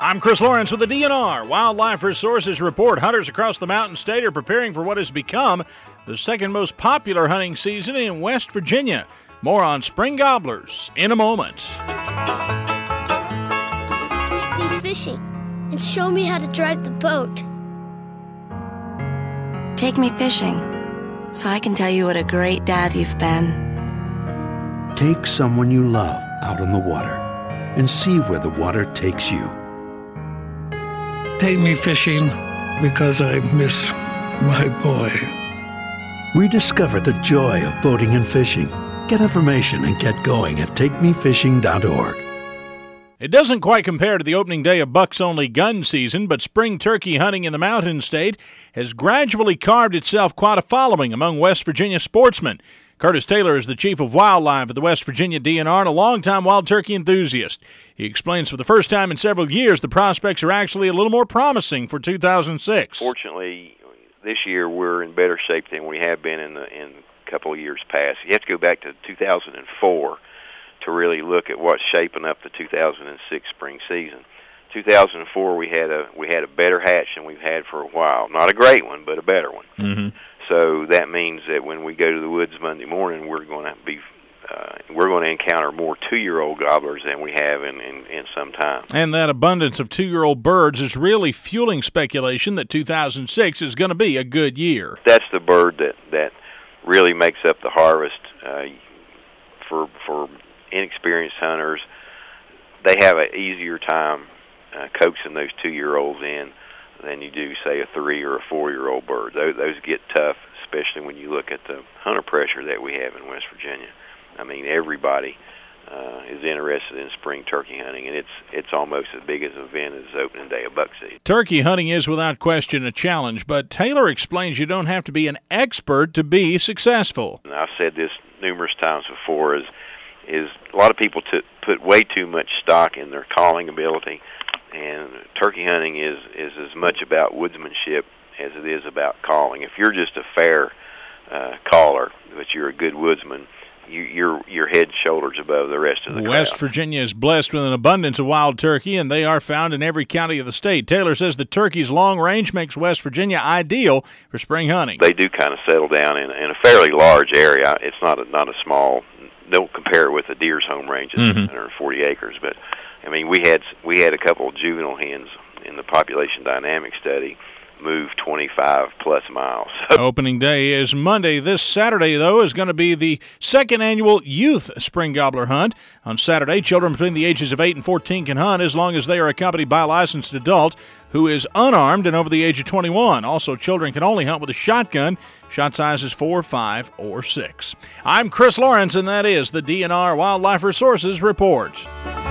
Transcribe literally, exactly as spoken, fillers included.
I'm Chris Lawrence with the D N R Wildlife Resources Report. Hunters across the Mountain State are preparing for what has become the second most popular hunting season in West Virginia. More on spring gobblers in a moment. Take me fishing and show me how to drive the boat. Take me fishing so I can tell you what a great dad you've been. Take someone you love out on the water and see where the water takes you. Take me fishing because I miss my boy. Rediscover the joy of boating and fishing. Get information and get going at take me fishing dot org. It doesn't quite compare to the opening day of bucks-only gun season, but spring turkey hunting in the Mountain State has gradually carved itself quite a following among West Virginia sportsmen. Curtis Taylor is the chief of wildlife at the West Virginia D N R and a longtime wild turkey enthusiast. He explains for the first time in several years the prospects are actually a little more promising for two thousand six. Fortunately, this year we're in better shape than we have been in, the, in a couple of years past. You have to go back to two thousand four to really look at what's shaping up the two thousand six spring season. two thousand four we had a we had a better hatch than we've had for a while. Not a great one, but a better one. Mm-hmm. So that means that when we go to the woods Monday morning, we're going to be uh, we're going to encounter more two-year-old gobblers than we have in, in, in some time. And that abundance of two-year-old birds is really fueling speculation that two thousand six is going to be a good year. That's the bird that, that really makes up the harvest uh, for for inexperienced hunters. They have an easier time uh, coaxing those two-year-olds in than you do, say, a three or a four-year-old bird. Those, those get tough, especially when you look at the hunter pressure that we have in West Virginia. I mean, everybody uh, is interested in spring turkey hunting, and it's it's almost as big as an event as opening day of buck season. Turkey hunting is without question a challenge, but Taylor explains you don't have to be an expert to be successful. And I've said this numerous times before, is is a lot of people t- put way too much stock in their calling ability. And turkey hunting is, is as much about woodsmanship as it is about calling. If you're just a fair uh, caller, but you're a good woodsman, you, you're you're head and shoulders above the rest of the West crowd. Virginia is blessed with an abundance of wild turkey, and they are found in every county of the state. Taylor says the turkey's long range makes West Virginia ideal for spring hunting. They do kind of settle down in, in a fairly large area. It's not a, not a small. Don't compare it with a deer's home range. It's Mm-hmm. one hundred forty acres, but I mean, we had we had a couple of juvenile hens in the population dynamic study move twenty-five plus miles. Opening day is Monday. This Saturday, though, is going to be the second annual Youth Spring Gobbler Hunt. On Saturday, children between the ages of eight and fourteen can hunt as long as they are accompanied by a licensed adult who is unarmed and over the age of twenty-one. Also, children can only hunt with a shotgun. Shot size is four, five, or six. I'm Chris Lawrence, and that is the D N R Wildlife Resources Report.